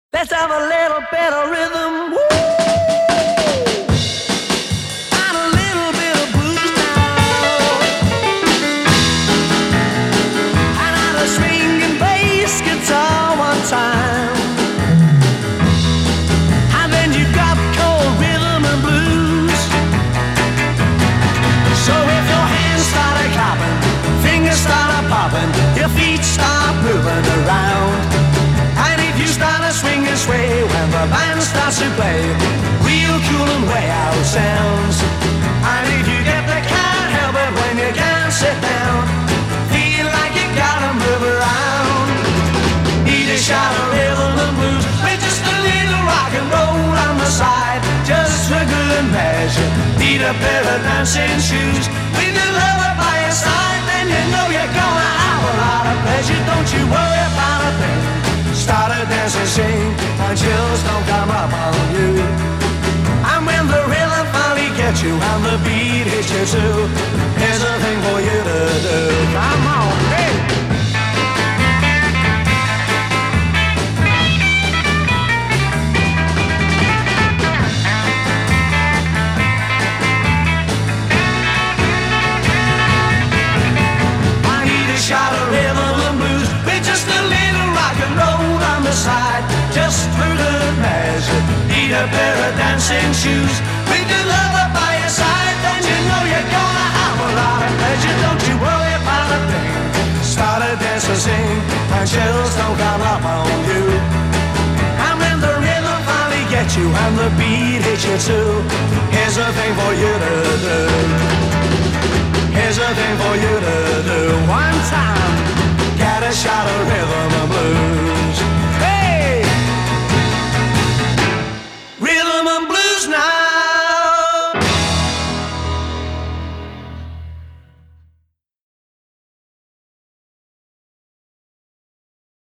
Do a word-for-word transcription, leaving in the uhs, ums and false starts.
Let's have a little bit of rhythm. Woo! And a little bit of blues now. And add a swinging bass guitar one time. And then you got cold rhythm and blues. So if your hands start clapping, fingers start popping, your feet start moving around. And if you start to swing and sway when the band starts to play real cool and way out sounds. And if you get the can't help it when you can't sit down, feel like you gotta move around. Need a shot of rhythm and blues with just a little rock and roll on the side, just for good measure. Need a pair of dancing shoes with your lover by your side, then you know you're gonna have a lot of pleasure. Don't you worry about a thing. Start a dance and sing, and chills don't come up on you. And when the rhythm finally gets you and the beat hits you too, here's a thing for you to do. Come on, hey! I need a shot of rhythm and blues with just a little rock and roll on the side, just for good measure. Need a pair of dancing shoes with your lover by your side, then you know you're gonna have a lot of pleasure. Don't you worry about a thing. Start a dance and sing, and chills don't come up on you. And when the rhythm finally gets you and the beat hits you too, here's a thing for you to do. Here's a thing for you to do. One time, get a shot of rhythm and blues.